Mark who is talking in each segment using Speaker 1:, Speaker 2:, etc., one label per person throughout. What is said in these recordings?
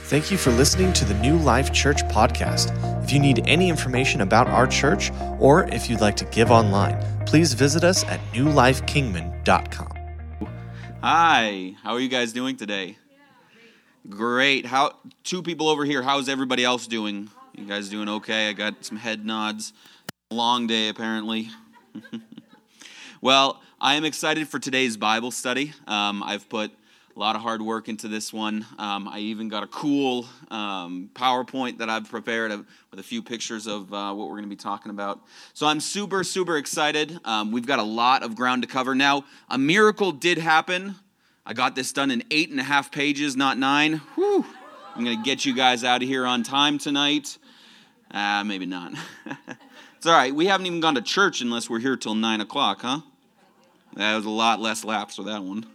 Speaker 1: Thank you for listening to the New Life Church podcast. If you need any information about our church, or if you'd like to give online, please visit us at newlifekingman.com.
Speaker 2: Hi, how are you guys doing today? Great. How? Two people over here. How's everybody else doing? You guys doing okay? I got some head nods. Long day, apparently. Well, I am excited for today's Bible study. I've put a lot of hard work into this one. I even got a cool PowerPoint that I've prepared with a few pictures of what we're going to be talking about. So I'm super, super excited. We've got a lot of ground to cover. Now, a miracle did happen. I got this done in 8.5 pages, not 9. Whew. I'm going to get you guys out of here on time tonight. Maybe not. It's all right. We haven't even gone to church unless we're here till 9 o'clock, huh? That was a lot less laps for that one.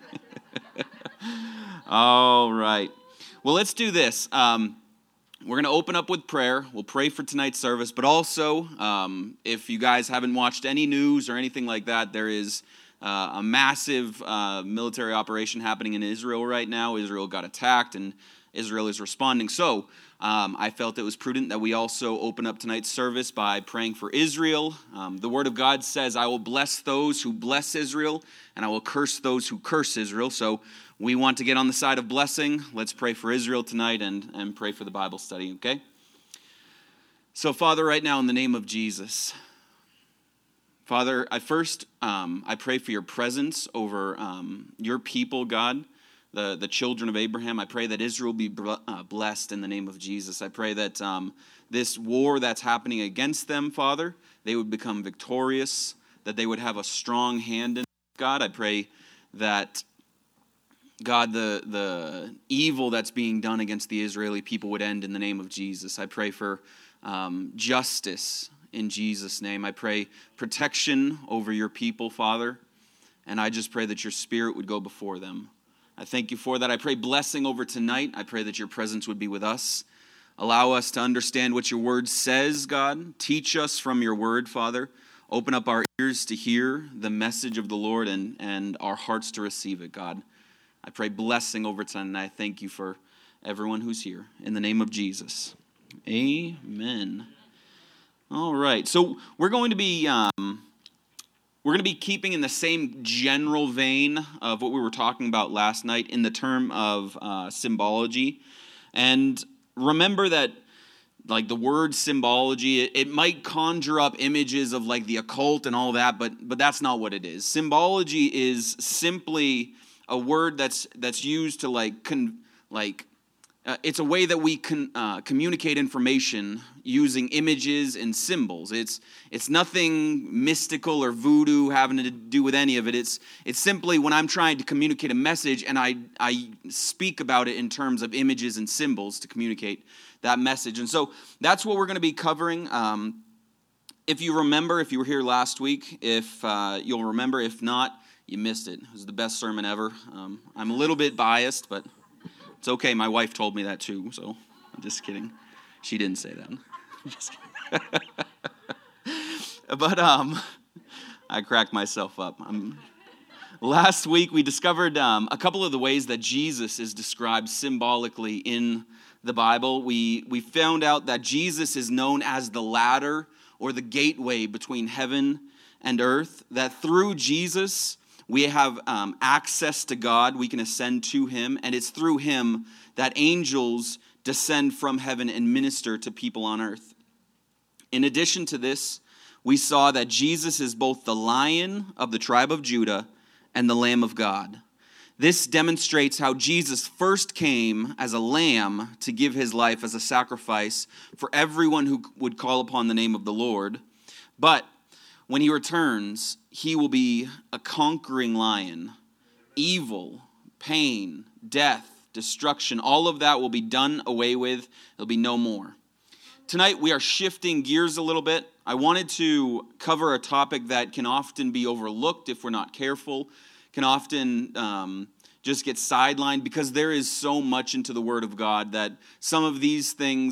Speaker 2: All right. Well, let's do this. We're going to open up with prayer. We'll pray for tonight's service, but also, if you guys haven't watched any news or anything like that, there is a massive military operation happening in Israel right now. Israel got attacked, and Israel is responding. So I felt it was prudent that we also open up tonight's service by praying for Israel. The Word of God says, I will bless those who bless Israel, and I will curse those who curse Israel. So we want to get on the side of blessing. Let's pray for Israel tonight and pray for the Bible study, okay? So, Father, right now in the name of Jesus, Father, I pray for your presence over your people, God, the children of Abraham. I pray that Israel be blessed in the name of Jesus. I pray that this war that's happening against them, Father, they would become victorious, that they would have a strong hand in it, God. I pray that, God, the evil that's being done against the Israeli people would end in the name of Jesus. I pray for justice in Jesus' name. I pray protection over your people, Father, and I just pray that your Spirit would go before them. I thank you for that. I pray blessing over tonight. I pray that your presence would be with us. Allow us to understand what your word says, God. Teach us from your word, Father. Open up our ears to hear the message of the Lord and our hearts to receive it, God. I pray blessing over tonight, and I thank you for everyone who's here. In the name of Jesus, amen. All right, so we're going to be keeping in the same general vein of what we were talking about last night in the term of symbology. And remember that, like, the word symbology, it might conjure up images of like the occult and all that, but that's not what it is. Symbology is simply a word that's used to it's a way that we can communicate information using images and symbols. It's nothing mystical or voodoo having to do with any of it. It's simply when I'm trying to communicate a message and I speak about it in terms of images and symbols to communicate that message. And so that's what we're going to be covering. If you remember, if you were here last week, if you'll remember, if not, you missed it. It was the best sermon ever. I'm a little bit biased, but it's okay. My wife told me that too, so I'm just kidding. She didn't say that. Just but I cracked myself up. Last week we discovered a couple of the ways that Jesus is described symbolically in the Bible. We found out that Jesus is known as the ladder or the gateway between heaven and earth, that through Jesus we have access to God. We can ascend to him, and it's through him that angels descend from heaven and minister to people on earth. In addition to this, we saw that Jesus is both the Lion of the tribe of Judah and the Lamb of God. This demonstrates how Jesus first came as a lamb to give his life as a sacrifice for everyone who would call upon the name of the Lord. But when he returns, he will be a conquering lion. Evil, pain, death, destruction, all of that will be done away with. There'll be no more. Tonight we are shifting gears a little bit. I wanted to cover a topic that can often be overlooked if we're not careful, can often just get sidelined because there is so much into the Word of God that some of these things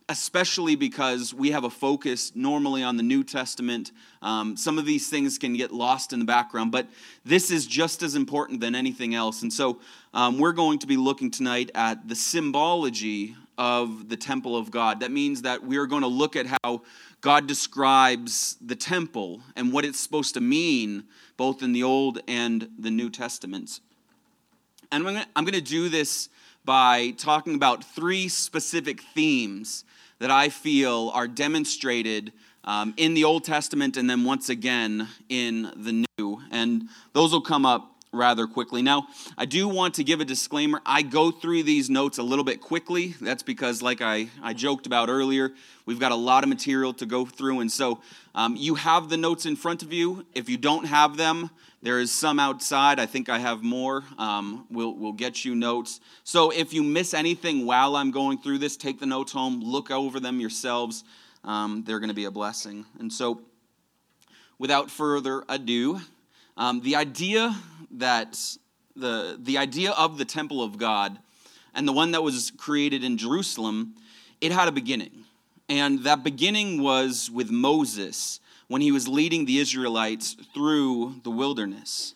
Speaker 2: especially because we have a focus normally on the New Testament. Some of these things can get lost in the background, but this is just as important than anything else. And so we're going to be looking tonight at the symbology of the temple of God. That means that we are going to look at how God describes the temple and what it's supposed to mean, both in the Old and the New Testaments. And I'm going to do this by talking about 3 specific themes that I feel are demonstrated in the Old Testament and then once again in the New. And those will come up rather quickly. Now, I do want to give a disclaimer. I go through these notes a little bit quickly. That's because, like I joked about earlier, we've got a lot of material to go through. And so you have the notes in front of you. If you don't have them, there is some outside. I think I have more. We'll get you notes. So if you miss anything while I'm going through this, take the notes home, look over them yourselves. They're going to be a blessing. And so without further ado, the idea that the idea of the temple of God and the one that was created in Jerusalem, it had a beginning. And that beginning was with Moses when he was leading the Israelites through the wilderness.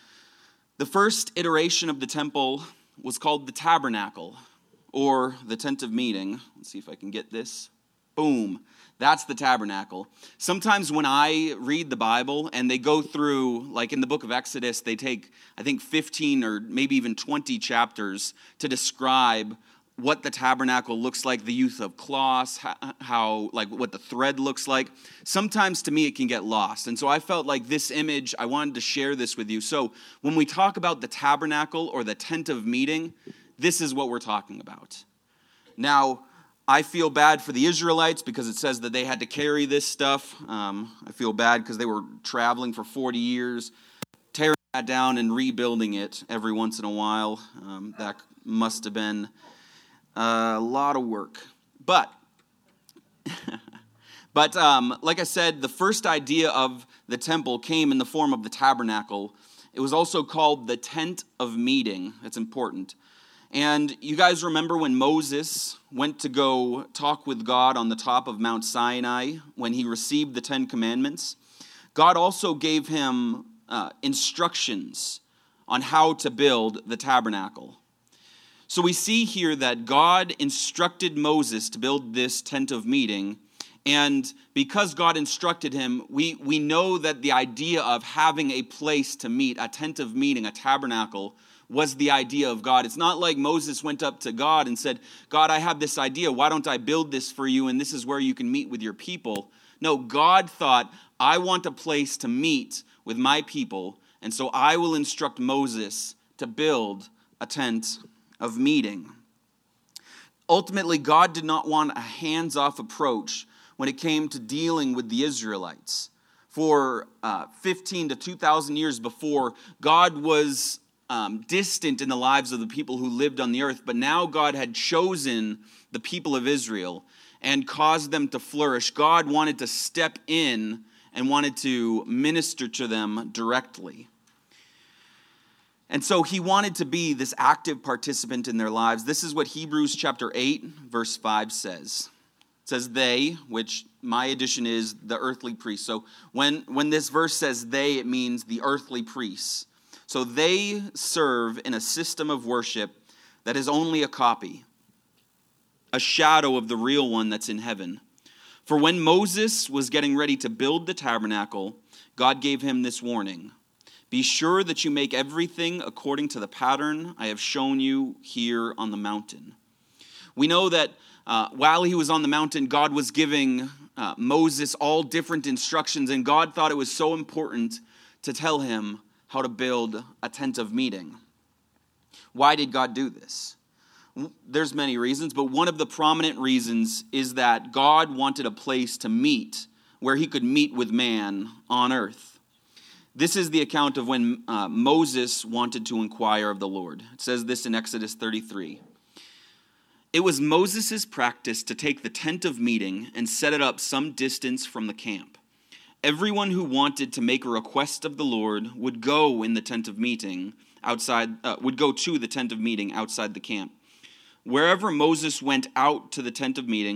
Speaker 2: The first iteration of the temple was called the tabernacle, or the tent of meeting. Let's see if I can get this. Boom. That's the tabernacle. Sometimes when I read the Bible and they go through, like in the book of Exodus, they take, I think, 15 or maybe even 20 chapters to describe what the tabernacle looks like, the use of cloths, how, like, what the thread looks like. Sometimes to me it can get lost. And so I felt like this image, I wanted to share this with you. So when we talk about the tabernacle or the tent of meeting, this is what we're talking about. Now, I feel bad for the Israelites because it says that they had to carry this stuff. I feel bad because they were traveling for 40 years, tearing that down and rebuilding it every once in a while. That must have been a lot of work. But like I said, the first idea of the temple came in the form of the tabernacle. It was also called the tent of meeting. That's important. And you guys remember when Moses went to go talk with God on the top of Mount Sinai when he received the 10 Commandments? God also gave him instructions on how to build the tabernacle. So we see here that God instructed Moses to build this tent of meeting. And because God instructed him, we know that the idea of having a place to meet, a tent of meeting, a tabernacle, was the idea of God. It's not like Moses went up to God and said, God, I have this idea. Why don't I build this for you? And this is where you can meet with your people. No, God thought, I want a place to meet with my people. And so I will instruct Moses to build a tent of meeting. Ultimately, God did not want a hands-off approach when it came to dealing with the Israelites. For 15 to 2,000 years before, God was distant in the lives of the people who lived on the earth, but now God had chosen the people of Israel and caused them to flourish. God wanted to step in and wanted to minister to them directly. And so he wanted to be this active participant in their lives. This is what Hebrews chapter 8, verse 5 says. It says they, which my edition is the earthly priests. So when this verse says they, it means the earthly priests. So they serve in a system of worship that is only a copy, a shadow of the real one that's in heaven. For when Moses was getting ready to build the tabernacle, God gave him this warning. Be sure that you make everything according to the pattern I have shown you here on the mountain. We know that while he was on the mountain, God was giving Moses all different instructions, and God thought it was so important to tell him how to build a tent of meeting. Why did God do this? There's many reasons, but one of the prominent reasons is that God wanted a place to meet where he could meet with man on earth. This is the account of when Moses wanted to inquire of the Lord. It says this in Exodus 33. It was Moses' practice to take the tent of meeting and set it up some distance from the camp. Everyone who wanted to make a request of the Lord would go in the tent of meeting would go to the tent of meeting outside the camp. Wherever Moses went out to the tent of meeting,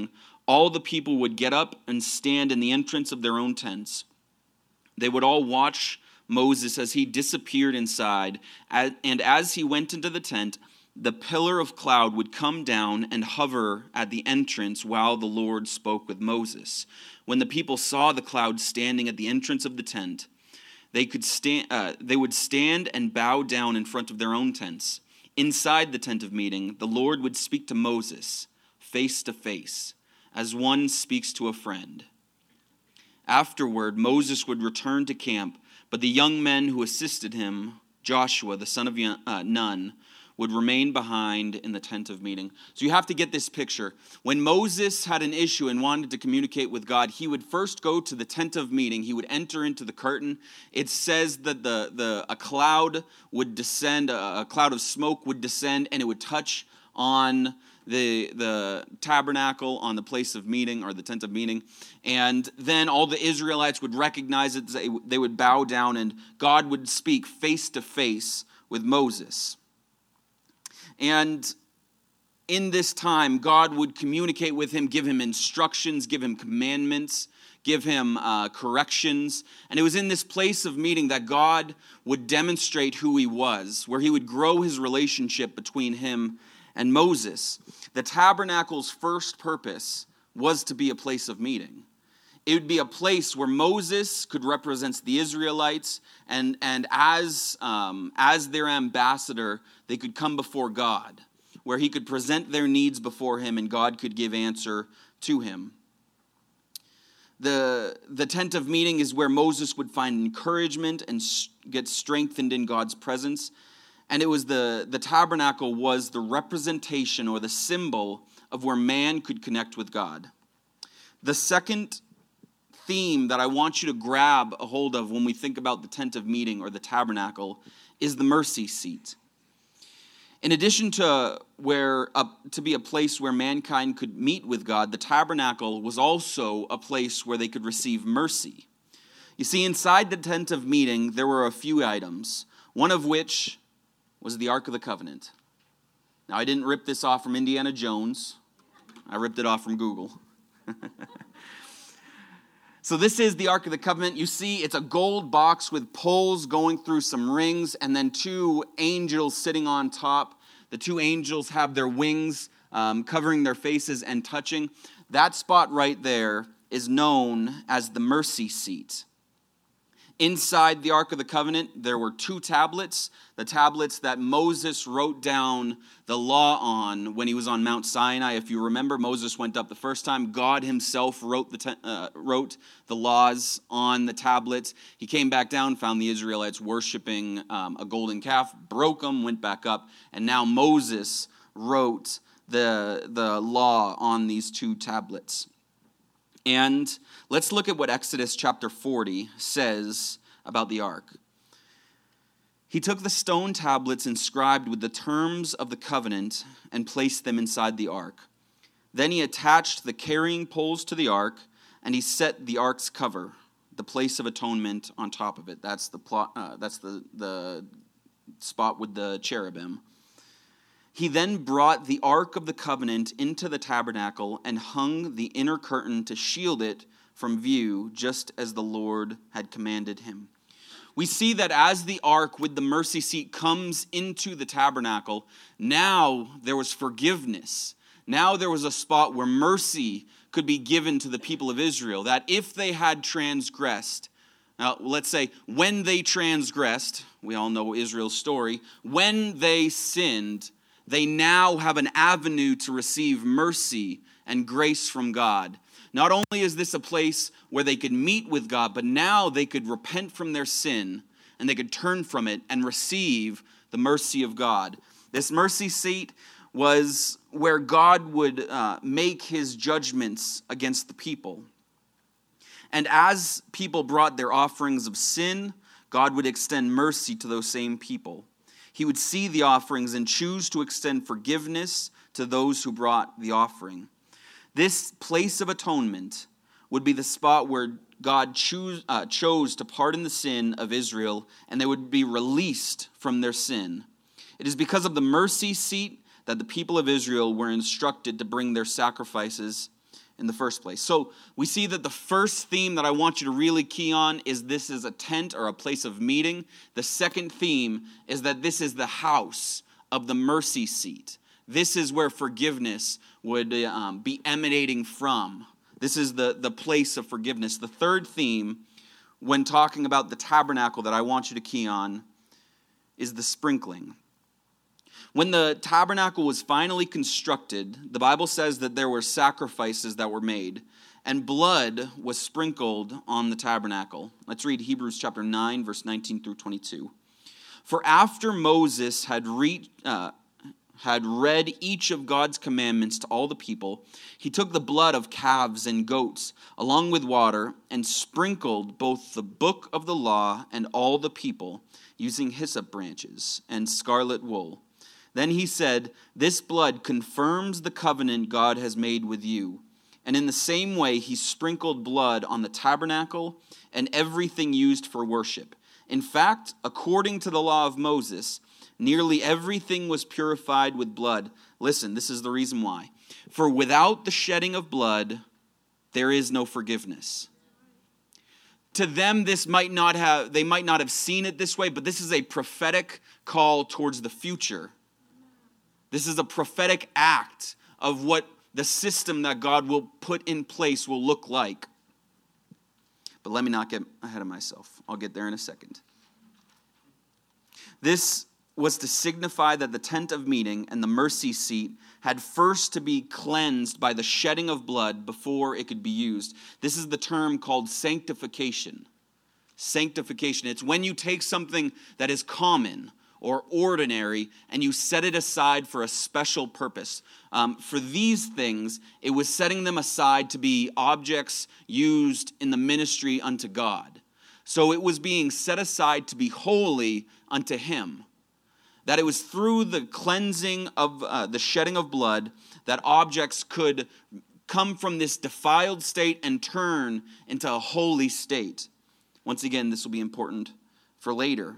Speaker 2: all the people would get up and stand in the entrance of their own tents. They would all watch Moses as he disappeared inside, and as he went into the tent, the pillar of cloud would come down and hover at the entrance while the Lord spoke with Moses. When the people saw the cloud standing at the entrance of the tent, they would stand and bow down in front of their own tents. Inside the tent of meeting, the Lord would speak to Moses face to face, as one speaks to a friend. Afterward, Moses would return to camp, but the young men who assisted him, Joshua, the son of Nun, would remain behind in the tent of meeting. So you have to get this picture. When Moses had an issue and wanted to communicate with God, he would first go to the tent of meeting. He would enter into the curtain. It says that a cloud would descend, a cloud of smoke would descend, and it would touch on the tabernacle, on the place of meeting, or the tent of meeting. And then all the Israelites would recognize it. They would bow down, and God would speak face to face with Moses. And in this time, God would communicate with him, give him instructions, give him commandments, give him corrections. And it was in this place of meeting that God would demonstrate who he was, where he would grow his relationship between him and Moses. The tabernacle's first purpose was to be a place of meeting. It would be a place where Moses could represent the Israelites, and as their ambassador, they could come before God, where he could present their needs before him and God could give answer to him. The tent of meeting is where Moses would find encouragement and get strengthened in God's presence. And it was the tabernacle was the representation or the symbol of where man could connect with God. The second theme that I want you to grab a hold of when we think about the tent of meeting or the tabernacle is the mercy seat. In addition to to be a place where mankind could meet with God, the tabernacle was also a place where they could receive mercy. You see, inside the tent of meeting, there were a few items, one of which was the Ark of the Covenant. Now, I didn't rip this off from Indiana Jones. I ripped it off from Google. So this is the Ark of the Covenant. You see, it's a gold box with poles going through some rings and then two angels sitting on top. The two angels have their wings covering their faces and touching. That spot right there is known as the mercy seat. Inside the Ark of the Covenant, there were two tablets, the tablets that Moses wrote down the law on when he was on Mount Sinai. If you remember, Moses went up the first time. God himself wrote the laws on the tablets. He came back down, found the Israelites worshiping a golden calf, broke them, went back up, and now Moses wrote the law on these two tablets. And let's look at what Exodus chapter 40 says about the ark. He took the stone tablets inscribed with the terms of the covenant and placed them inside the ark. Then he attached the carrying poles to the ark, and he set the ark's cover, the place of atonement, on top of it. That's the spot with the cherubim. He then brought the Ark of the Covenant into the tabernacle and hung the inner curtain to shield it from view, just as the Lord had commanded him. We see that as the ark with the mercy seat comes into the tabernacle, now there was forgiveness. Now there was a spot where mercy could be given to the people of Israel, that if they had transgressed, now let's say when they transgressed, we all know Israel's story, when they sinned, they now have an avenue to receive mercy and grace from God. Not only is this a place where they could meet with God, but now they could repent from their sin and they could turn from it and receive the mercy of God. This mercy seat was where God would make his judgments against the people. And as people brought their offerings of sin, God would extend mercy to those same people. He would see the offerings and choose to extend forgiveness to those who brought the offering. This place of atonement would be the spot where God chose to pardon the sin of Israel, and they would be released from their sin. It is because of the mercy seat that the people of Israel were instructed to bring their sacrifices in the first place. So we see that the first theme that I want you to really key on is this is a tent or a place of meeting. The second theme is that this is the house of the mercy seat. This is where forgiveness would be emanating from. This is the place of forgiveness. The third theme, when talking about the tabernacle that I want you to key on, is the sprinkling. When the tabernacle was finally constructed, the Bible says that there were sacrifices that were made, and blood was sprinkled on the tabernacle. Let's read Hebrews chapter 9, verse 19 through 22. For after Moses had read each of God's commandments to all the people, he took the blood of calves and goats, along with water, and sprinkled both the book of the law and all the people, using hyssop branches and scarlet wool. Then he said, "This blood confirms the covenant God has made with you." And in the same way, he sprinkled blood on the tabernacle and everything used for worship. In fact, according to the law of Moses, nearly everything was purified with blood. Listen, this is the reason why. For without the shedding of blood, there is no forgiveness. To them, they might not have seen it this way, but this is a prophetic call towards the future. This is a prophetic act of what the system that God will put in place will look like. But let me not get ahead of myself. I'll get there in a second. This was to signify that the tent of meeting and the mercy seat had first to be cleansed by the shedding of blood before it could be used. This is the term called sanctification. Sanctification. It's when you take something that is common or ordinary and you set it aside for a special purpose. For these things, it was setting them aside to be objects used in the ministry unto God. So it was being set aside to be holy unto him. That it was through the cleansing of the shedding of blood that objects could come from this defiled state and turn into a holy state. Once again, this will be important for later.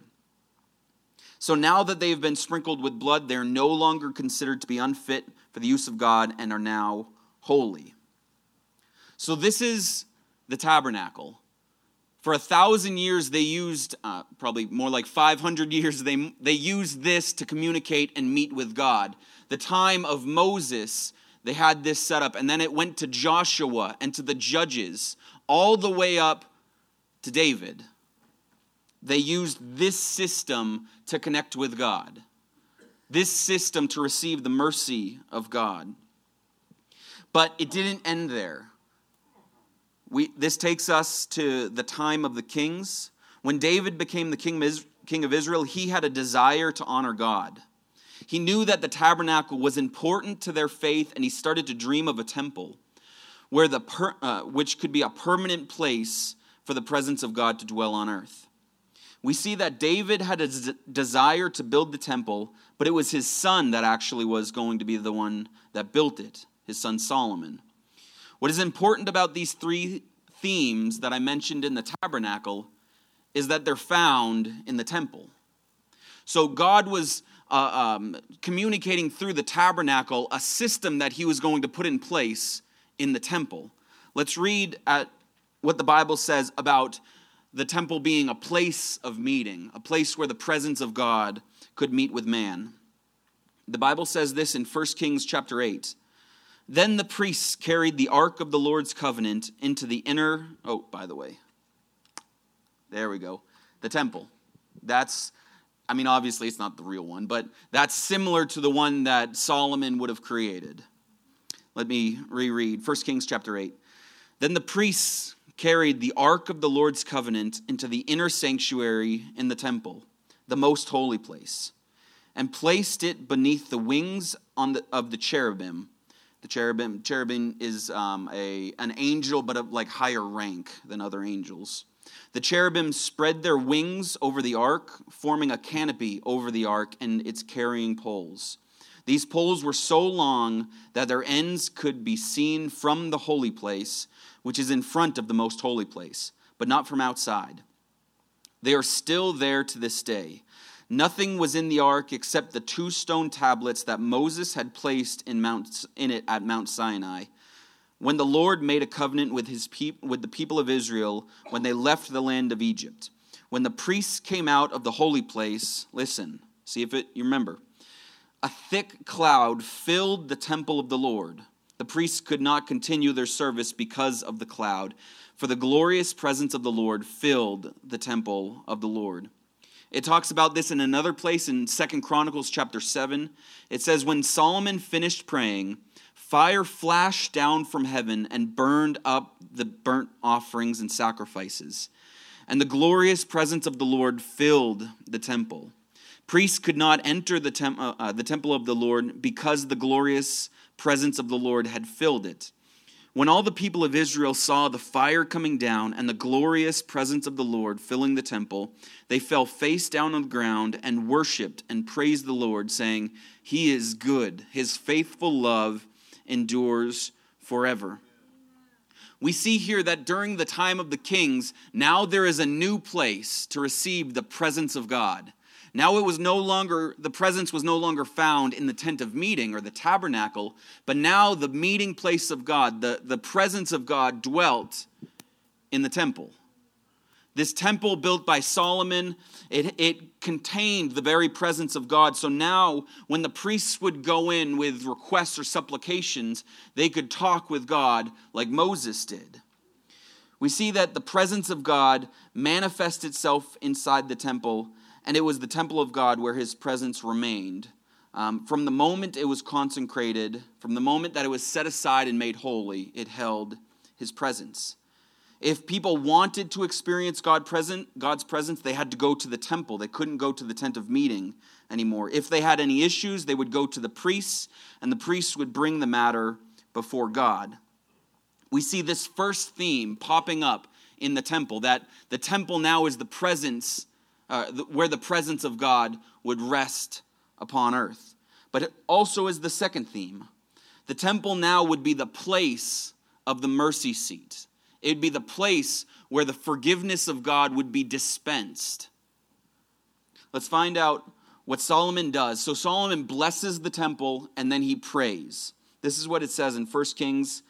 Speaker 2: So now that they have been sprinkled with blood, they are no longer considered to be unfit for the use of God and are now holy. So this is the tabernacle. For 1,000 years, they used, probably more like 500 years, they used this to communicate and meet with God. The time of Moses, they had this set up, and then it went to Joshua and to the judges, all the way up to David. They used this system to connect with God, this system to receive the mercy of God. But it didn't end there. This takes us to the time of the kings. When David became the king of Israel, he had a desire to honor God. He knew that the tabernacle was important to their faith, and he started to dream of a temple where which could be a permanent place for the presence of God to dwell on earth. We see that David had a desire to build the temple, but it was his son that actually was going to be the one that built it, his son Solomon. What is important about these three themes that I mentioned in the tabernacle is that they're found in the temple. So God was communicating through the tabernacle a system that he was going to put in place in the temple. Let's read at what the Bible says about the temple being a place of meeting, a place where the presence of God could meet with man. The Bible says this in 1 Kings chapter 8. Then the priests carried the ark of the Lord's covenant into the inner, there we go, the temple. Obviously it's not the real one, but that's similar to the one that Solomon would have created. Let me reread 1 Kings chapter 8. Then the priests carried the ark of the Lord's covenant into the inner sanctuary in the temple, the most holy place, and placed it beneath the wings of the cherubim. The cherubim is an angel, but of like higher rank than other angels. The cherubim spread their wings over the ark, forming a canopy over the ark and its carrying poles. These poles were so long that their ends could be seen from the holy place, which is in front of the most holy place, but not from outside. They are still there to this day. Nothing was in the ark except the 2 stone tablets that Moses had placed in it at Mount Sinai, when the Lord made a covenant with with the people of Israel when they left the land of Egypt. When the priests came out of the holy place, listen, see if you remember. A thick cloud filled the temple of the Lord. The priests could not continue their service because of the cloud, for the glorious presence of the Lord filled the temple of the Lord. It talks about this in another place in 2 Chronicles chapter 7. It says, when Solomon finished praying, fire flashed down from heaven and burned up the burnt offerings and sacrifices. And the glorious presence of the Lord filled the temple. Priests could not enter the temple of the Lord because the glorious presence of the Lord had filled it. When all the people of Israel saw the fire coming down and the glorious presence of the Lord filling the temple, they fell face down on the ground and worshiped and praised the Lord, saying, He is good. His faithful love endures forever. We see here that during the time of the kings, now there is a new place to receive the presence of God. Now the presence was no longer found in the tent of meeting or the tabernacle, but now the meeting place of God, the presence of God dwelt in the temple. This temple built by Solomon, it contained the very presence of God. So now when the priests would go in with requests or supplications, they could talk with God like Moses did. We see that the presence of God manifests itself inside the temple, and it was the temple of God where his presence remained. From the moment it was consecrated, from the moment that it was set aside and made holy, it held his presence. If people wanted to experience God's presence, they had to go to the temple. They couldn't go to the tent of meeting anymore. If they had any issues, they would go to the priests, and the priests would bring the matter before God. We see this first theme popping up in the temple, that the temple now is the presence, where the presence of God would rest upon earth. But it also is the second theme. The temple now would be the place of the mercy seat. It would be the place where the forgiveness of God would be dispensed. Let's find out what Solomon does. So Solomon blesses the temple and then he prays. This is what it says in 1 Kings.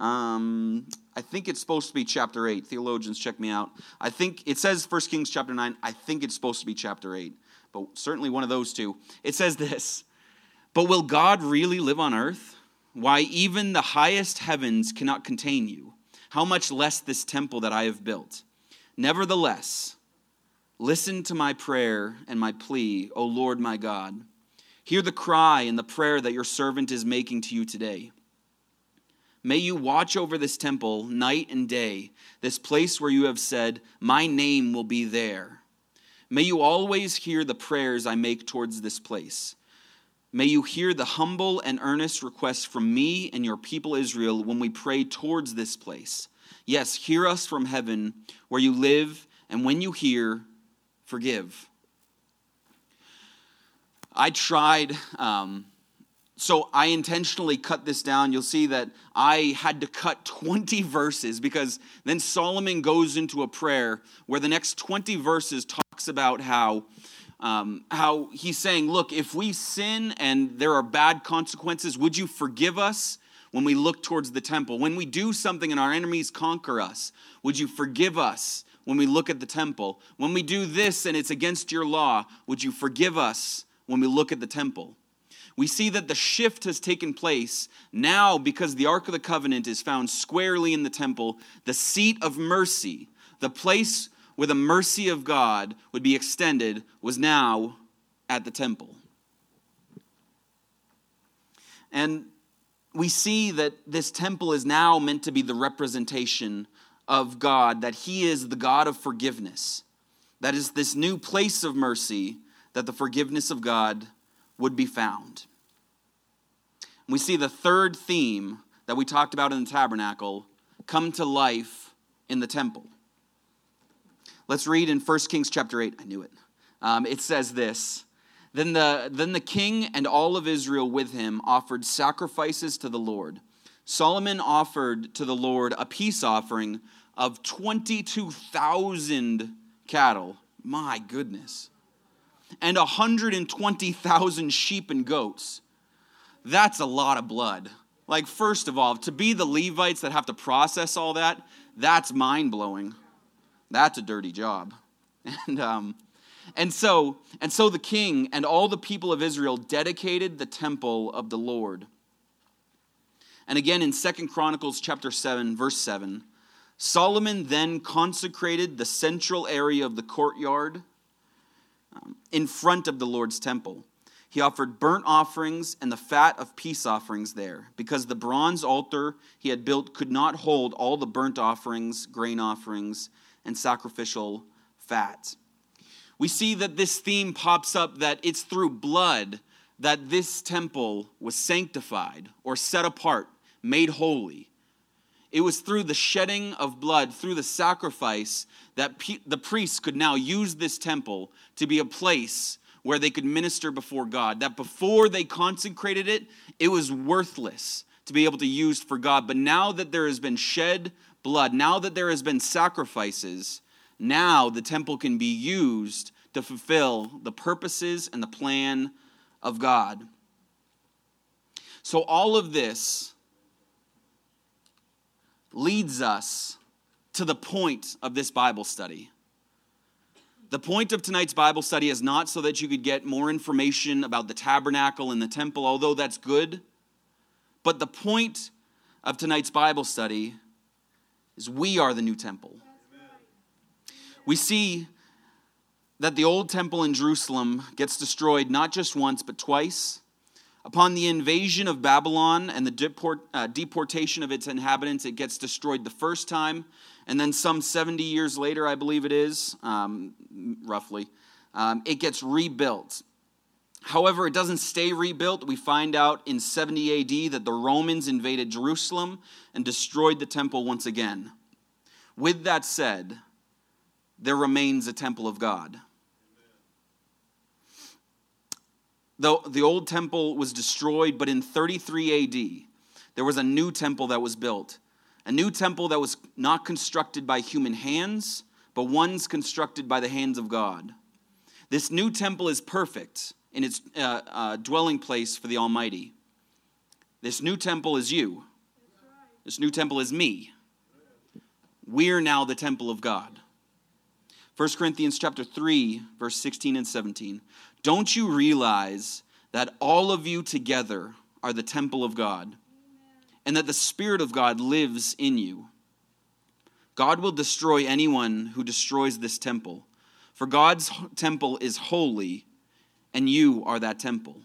Speaker 2: I think it's supposed to be chapter 8. Theologians, check me out. I think it says 1 Kings chapter 9. I think it's supposed to be chapter 8. But certainly one of those two. It says this. But will God really live on earth? Why, even the highest heavens cannot contain you. How much less this temple that I have built? Nevertheless, listen to my prayer and my plea, O Lord my God. Hear the cry and the prayer that your servant is making to you today. May you watch over this temple night and day, this place where you have said, my name will be there. May you always hear the prayers I make towards this place. May you hear the humble and earnest requests from me and your people Israel when we pray towards this place. Yes, hear us from heaven where you live, and when you hear, forgive. I tried, so I intentionally cut this down. You'll see that I had to cut 20 verses because then Solomon goes into a prayer where the next 20 verses talks about how he's saying, look, if we sin and there are bad consequences, would you forgive us when we look towards the temple? When we do something and our enemies conquer us, would you forgive us when we look at the temple? When we do this and it's against your law, would you forgive us when we look at the temple? We see that the shift has taken place now because the Ark of the Covenant is found squarely in the temple, the seat of mercy, the place where the mercy of God would be extended, was now at the temple. And we see that this temple is now meant to be the representation of God, that he is the God of forgiveness. That is this new place of mercy, that the forgiveness of God would be found. We see the third theme that we talked about in the tabernacle come to life in the temple. Let's read in 1 Kings chapter 8. I knew it. It says this. Then the king and all of Israel with him offered sacrifices to the Lord. Solomon offered to the Lord a peace offering of 22,000 cattle. My goodness. And 120,000 sheep and goats. That's a lot of blood. Like, first of all, to be the Levites that have to process all that, that's mind-blowing. That's a dirty job. And so the king and all the people of Israel dedicated the temple of the Lord. And again in 2 Chronicles chapter 7, verse 7, Solomon then consecrated the central area of the courtyard in front of the Lord's temple. He offered burnt offerings and the fat of peace offerings there, because the bronze altar he had built could not hold all the burnt offerings, grain offerings, and sacrificial fat. We see that this theme pops up, that it's through blood that this temple was sanctified or set apart, made holy. It was through the shedding of blood, through the sacrifice, that the priests could now use this temple to be a place where they could minister before God. That before they consecrated it, it was worthless to be able to use for God. But now that there has been shed blood, now that there has been sacrifices, now the temple can be used to fulfill the purposes and the plan of God. So all of this leads us to the point of this Bible study. The point of tonight's Bible study is not so that you could get more information about the tabernacle and the temple, although that's good. But the point of tonight's Bible study is we are the new temple. We see that the old temple in Jerusalem gets destroyed not just once, but twice. Upon the invasion of Babylon and the deportation of its inhabitants, it gets destroyed the first time. And then some 70 years later, I believe it is, roughly, it gets rebuilt. However, it doesn't stay rebuilt. We find out in 70 AD that the Romans invaded Jerusalem and destroyed the temple once again. With that said, there remains a temple of God. Though the old temple was destroyed, but in 33 AD, there was a new temple that was built. A new temple that was not constructed by human hands, but one's constructed by the hands of God. This new temple is perfect in its dwelling place for the Almighty. This new temple is you. This new temple is me. We're now the temple of God. 1 Corinthians chapter 3, verse 16 and 17. Don't you realize that all of you together are the temple of God, and that the Spirit of God lives in you? God will destroy anyone who destroys this temple, for God's temple is holy, and you are that temple.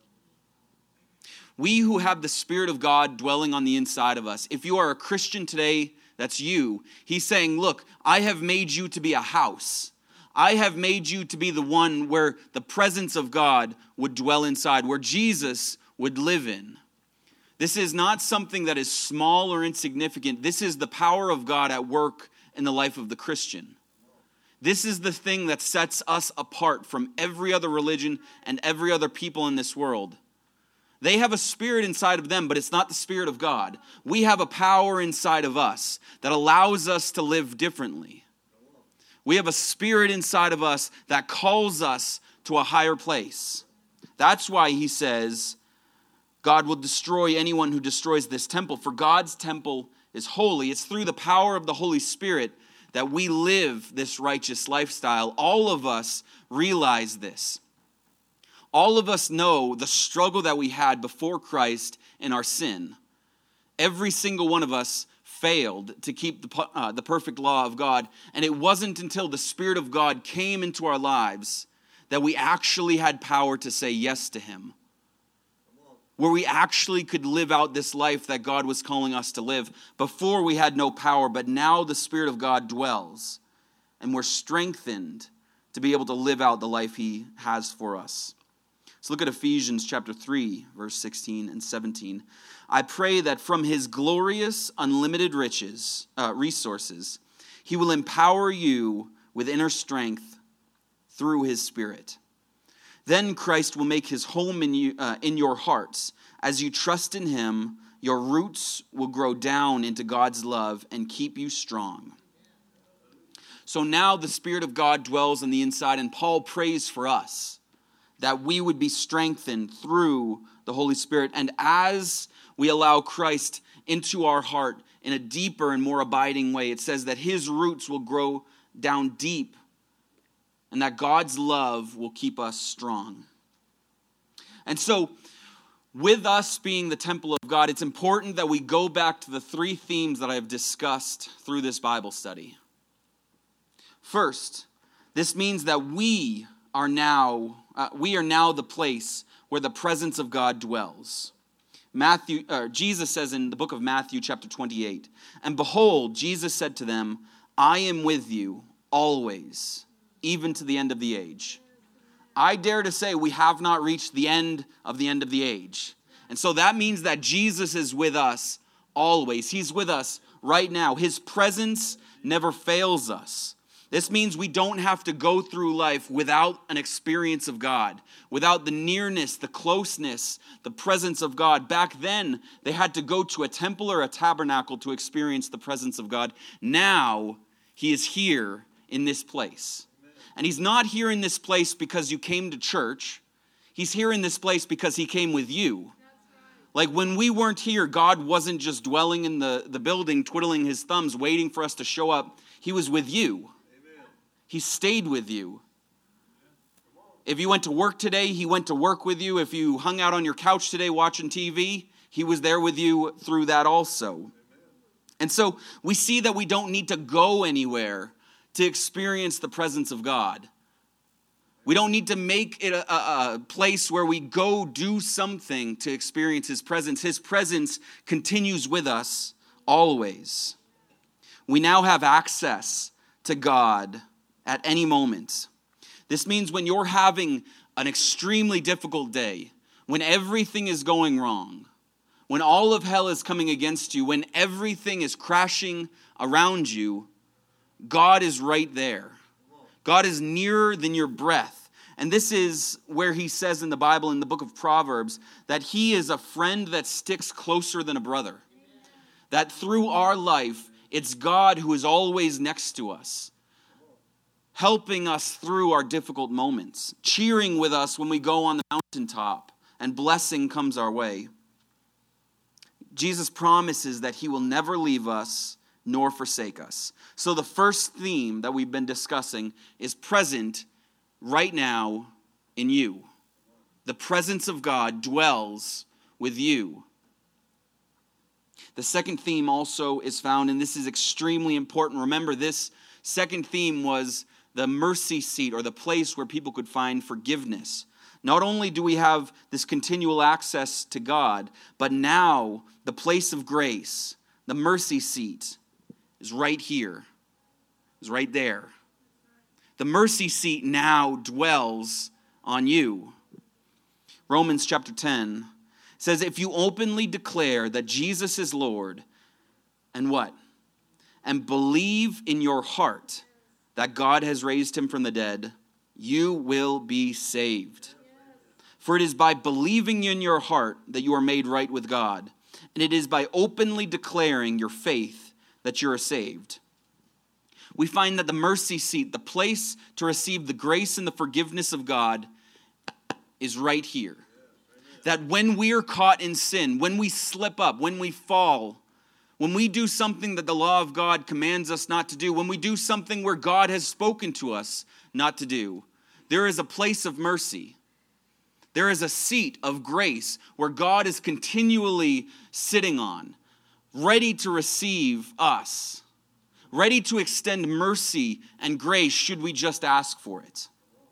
Speaker 2: We who have the Spirit of God dwelling on the inside of us, if you are a Christian today, that's you. He's saying, look, I have made you to be a house. I have made you to be the one where the presence of God would dwell inside, where Jesus would live in. This is not something that is small or insignificant. This is the power of God at work in the life of the Christian. This is the thing that sets us apart from every other religion and every other people in this world. They have a spirit inside of them, but it's not the Spirit of God. We have a power inside of us that allows us to live differently. We have a spirit inside of us that calls us to a higher place. That's why he says, God will destroy anyone who destroys this temple, for God's temple is holy. It's through the power of the Holy Spirit that we live this righteous lifestyle. All of us realize this. All of us know the struggle that we had before Christ in our sin. Every single one of us failed to keep the perfect law of God. And it wasn't until the Spirit of God came into our lives that we actually had power to say yes to him. Where we actually could live out this life that God was calling us to live. Before we had no power, but now the Spirit of God dwells. And we're strengthened to be able to live out the life he has for us. So look at Ephesians chapter 3, verse 16 and 17. I pray that from his glorious, unlimited resources, he will empower you with inner strength through his Spirit. Then Christ will make his home in your hearts. As you trust in him, your roots will grow down into God's love and keep you strong. So now the Spirit of God dwells on the inside, and Paul prays for us that we would be strengthened through the Holy Spirit. And as we allow Christ into our heart in a deeper and more abiding way. It says that his roots will grow down deep and that God's love will keep us strong. And so, with us being the temple of God, it's important that we go back to the three themes that I have discussed through this Bible study. First, this means that we are now the place where the presence of God dwells. Jesus says in the book of Matthew chapter 28, "And behold, Jesus said to them, I am with you always, even to the end of the age." I dare to say we have not reached the end of the age. And so that means that Jesus is with us always. He's with us right now. His presence never fails us. This means we don't have to go through life without an experience of God, without the nearness, the closeness, the presence of God. Back then, they had to go to a temple or a tabernacle to experience the presence of God. Now, he is here in this place. And he's not here in this place because you came to church. He's here in this place because he came with you. Like when we weren't here, God wasn't just dwelling in the building, twiddling his thumbs, waiting for us to show up. He was with you. He stayed with you. If you went to work today, he went to work with you. If you hung out on your couch today watching TV, he was there with you through that also. And so we see that we don't need to go anywhere to experience the presence of God. We don't need to make it a place where we go do something to experience his presence. His presence continues with us always. We now have access to God at any moment. This means when you're having an extremely difficult day, when everything is going wrong, when all of hell is coming against you, when everything is crashing around you, God is right there. God is nearer than your breath. And this is where he says in the Bible, in the book of Proverbs, that he is a friend that sticks closer than a brother. That through our life, it's God who is always next to us, helping us through our difficult moments, cheering with us when we go on the mountaintop, and blessing comes our way. Jesus promises that he will never leave us nor forsake us. So the first theme that we've been discussing is present right now in you. The presence of God dwells with you. The second theme also is found, and this is extremely important. Remember, this second theme was the mercy seat, or the place where people could find forgiveness. Not only do we have this continual access to God, but now the place of grace, the mercy seat, is right here, is right there. The mercy seat now dwells on you. Romans chapter 10 says, if you openly declare that Jesus is Lord, and what? And believe in your heart that God has raised him from the dead, you will be saved. For it is by believing in your heart that you are made right with God, and it is by openly declaring your faith that you are saved. We find that the mercy seat, the place to receive the grace and the forgiveness of God, is right here. That when we are caught in sin, when we slip up, when we fall, when we do something that the law of God commands us not to do, when we do something where God has spoken to us not to do, there is a place of mercy. There is a seat of grace where God is continually sitting on, ready to receive us, ready to extend mercy and grace should we just ask for it.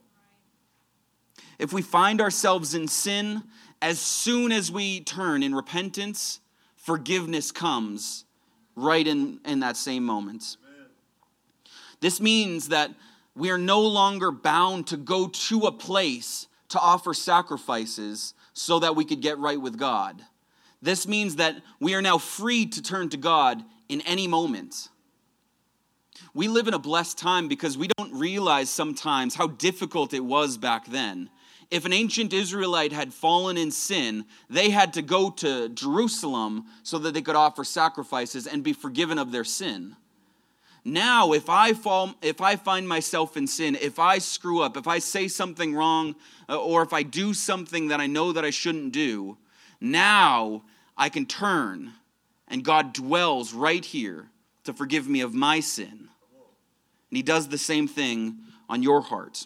Speaker 2: If we find ourselves in sin, as soon as we turn in repentance, forgiveness comes right in that same moment. Amen. This means that we are no longer bound to go to a place to offer sacrifices so that we could get right with God. This means that we are now free to turn to God in any moment. We live in a blessed time because we don't realize sometimes how difficult it was back then. If an ancient Israelite had fallen in sin, they had to go to Jerusalem so that they could offer sacrifices and be forgiven of their sin. Now, if I find myself in sin, if I screw up, if I say something wrong, or if I do something that I know that I shouldn't do, now I can turn, and God dwells right here to forgive me of my sin. And he does the same thing on your heart.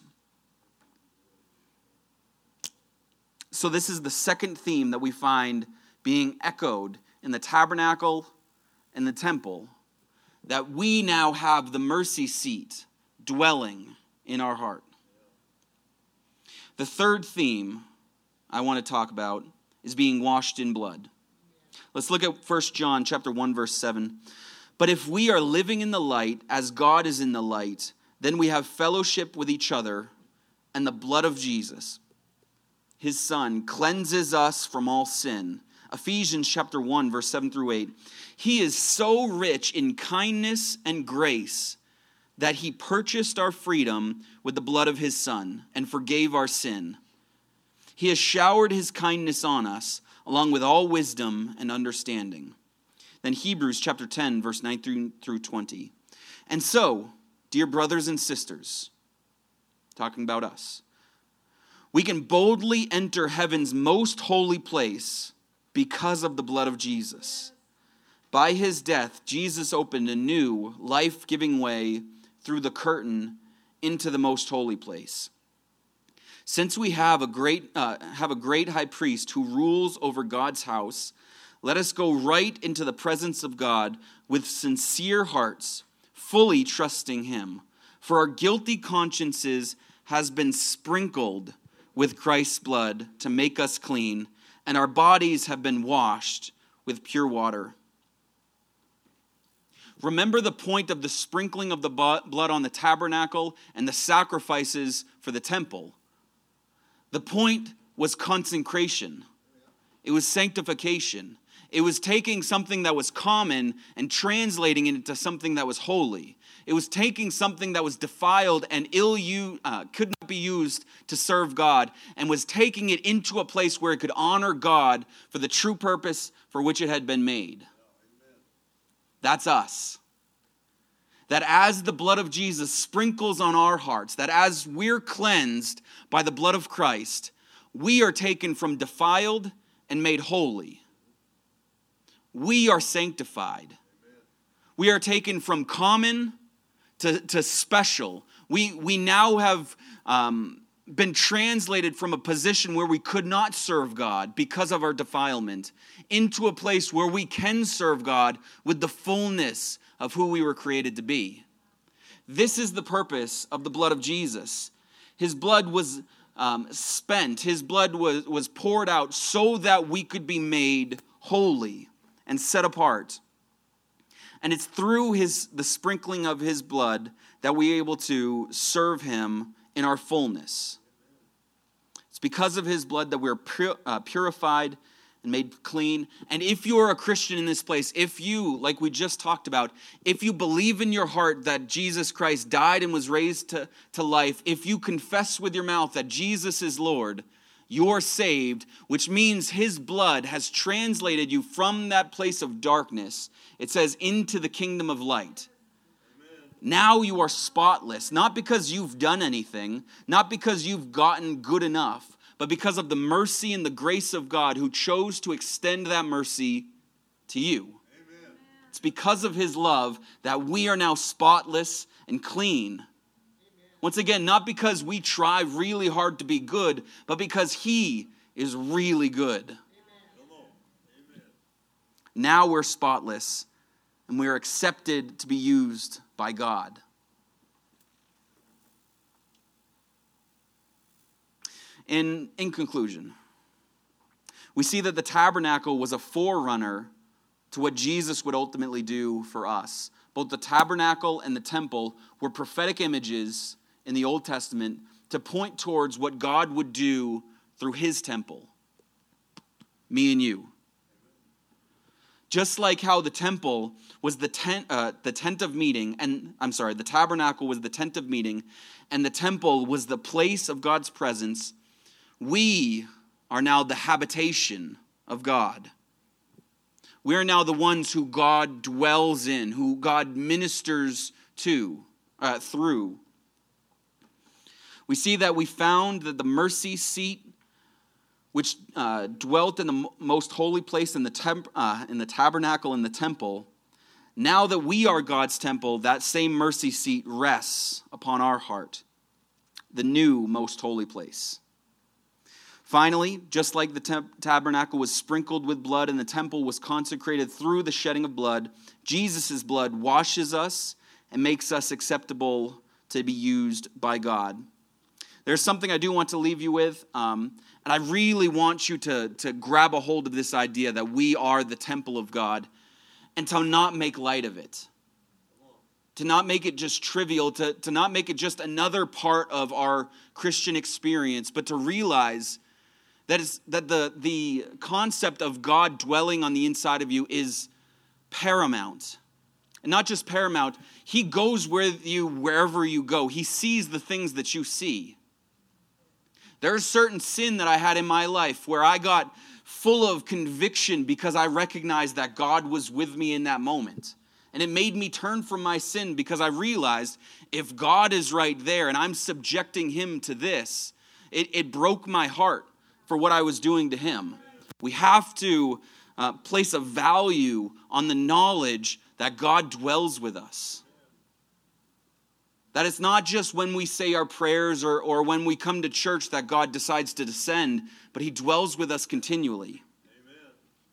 Speaker 2: So this is the second theme that we find being echoed in the tabernacle and the temple, that we now have the mercy seat dwelling in our heart. The third theme I want to talk about is being washed in blood. Let's look at 1 John chapter 1, verse 7. But if we are living in the light as God is in the light, then we have fellowship with each other, and the blood of Jesus, his Son, cleanses us from all sin. Ephesians chapter 1, verse 7 through 8. He is so rich in kindness and grace that he purchased our freedom with the blood of his Son and forgave our sin. He has showered his kindness on us, along with all wisdom and understanding. Then Hebrews chapter 10, verse 9 through 20. And so, dear brothers and sisters, talking about us, we can boldly enter heaven's most holy place because of the blood of Jesus. By his death, Jesus opened a new, life-giving way through the curtain into the most holy place. Since we have a great high priest who rules over God's house, let us go right into the presence of God with sincere hearts, fully trusting him. For our guilty consciences has been sprinkled with Christ's blood to make us clean, and our bodies have been washed with pure water. Remember the point of the sprinkling of the blood on the tabernacle and the sacrifices for the temple. The point was consecration. It was sanctification. It was taking something that was common and translating it into something that was holy. It was taking something that was defiled and could not be used to serve God, and was taking it into a place where it could honor God for the true purpose for which it had been made. That's us. That as the blood of Jesus sprinkles on our hearts, that as we're cleansed by the blood of Christ, we are taken from defiled and made holy. We are sanctified. We are taken from common to special. We now have been translated from a position where we could not serve God because of our defilement into a place where we can serve God with the fullness of who we were created to be. This is the purpose of the blood of Jesus. His blood was spent. His blood was poured out so that we could be made holy and set apart. And it's through the sprinkling of his blood that we're able to serve him in our fullness. It's because of his blood that we're purified and made clean. And if you're a Christian in this place, if you, like we just talked about, if you believe in your heart that Jesus Christ died and was raised to life, if you confess with your mouth that Jesus is Lord, you're saved, which means his blood has translated you from that place of darkness, it says, into the kingdom of light. Amen. Now you are spotless, not because you've done anything, not because you've gotten good enough, but because of the mercy and the grace of God who chose to extend that mercy to you. Amen. It's because of his love that we are now spotless and clean. Once again, not because we try really hard to be good, but because he is really good. Amen. Now we're spotless, and we are accepted to be used by God. In conclusion, we see that the tabernacle was a forerunner to what Jesus would ultimately do for us. Both the tabernacle and the temple were prophetic images in the Old Testament to point towards what God would do through his temple, me and you. Just like how the temple was the tent of meeting, the tabernacle was the tent of meeting, and the temple was the place of God's presence, we are now the habitation of God. We are now the ones who God dwells in, who God ministers to, through. We see that we found that the mercy seat which dwelt in the most holy place in the tabernacle in the temple, now that we are God's temple, that same mercy seat rests upon our heart, the new most holy place. Finally, just like the tabernacle was sprinkled with blood and the temple was consecrated through the shedding of blood, Jesus' blood washes us and makes us acceptable to be used by God. There's something I do want to leave you with, and I really want you to grab a hold of this idea that we are the temple of God and to not make light of it. To not make it just trivial, to not make it just another part of our Christian experience, but to realize that the concept of God dwelling on the inside of you is paramount. And not just paramount, he goes with you wherever you go. He sees the things that you see. There's certain sin that I had in my life where I got full of conviction because I recognized that God was with me in that moment. And it made me turn from my sin because I realized if God is right there and I'm subjecting him to this, it broke my heart for what I was doing to him. We have to place a value on the knowledge that God dwells with us. That it's not just when we say our prayers or when we come to church that God decides to descend, but he dwells with us continually. Amen.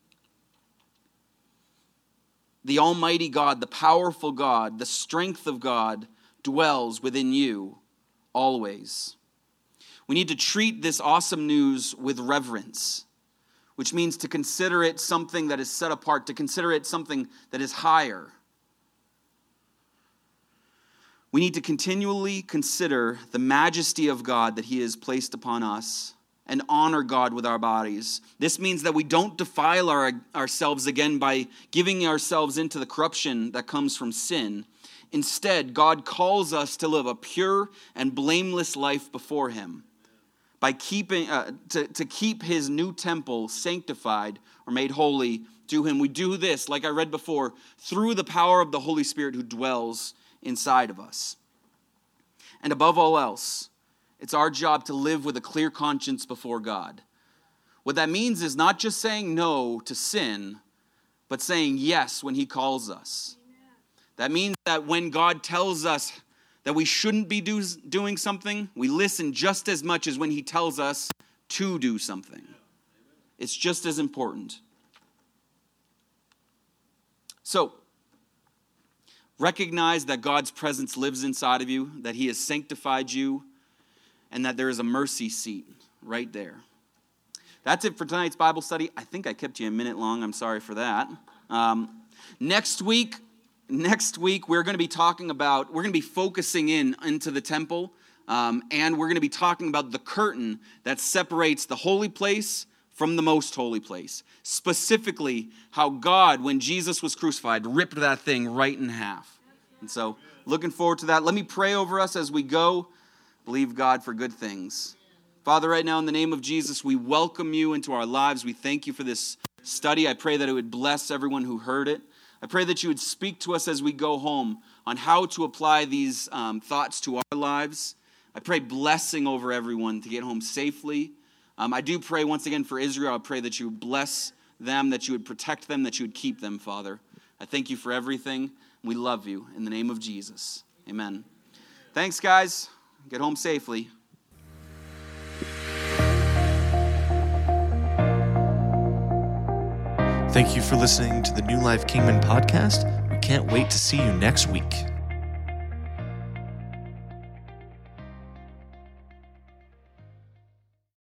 Speaker 2: The Almighty God, the powerful God, the strength of God dwells within you always. We need to treat this awesome news with reverence, which means to consider it something that is set apart, to consider it something that is higher. We need to continually consider the majesty of God that he has placed upon us and honor God with our bodies. This means that we don't defile ourselves again by giving ourselves into the corruption that comes from sin. Instead, God calls us to live a pure and blameless life before him by keeping to keep his new temple sanctified or made holy to him. We do this, like I read before, through the power of the Holy Spirit who dwells inside of us. And above all else, it's our job to live with a clear conscience before God. What that means is not just saying no to sin, but saying yes when he calls us. Amen. That means that when God tells us that we shouldn't be doing something, we listen just as much as when he tells us to do something. It's just as important. So, recognize that God's presence lives inside of you, that he has sanctified you, and that there is a mercy seat right there. That's it for tonight's Bible study. I think I kept you a minute long. I'm sorry for that. Next week, we're going to be focusing into the temple, and we're going to be talking about the curtain that separates the holy place from the most holy place. Specifically, how God, when Jesus was crucified, ripped that thing right in half. And so, looking forward to that. Let me pray over us as we go. Believe God for good things. Father, right now, in the name of Jesus, we welcome you into our lives. We thank you for this study. I pray that it would bless everyone who heard it. I pray that you would speak to us as we go home on how to apply these thoughts to our lives. I pray blessing over everyone to get home safely. I do pray once again for Israel. I pray that you would bless them, that you would protect them, that you would keep them, Father. I thank you for everything. We love you. In the name of Jesus. Amen. Thanks, guys. Get home safely.
Speaker 1: Thank you for listening to the New Life Kingman podcast. We can't wait to see you next week.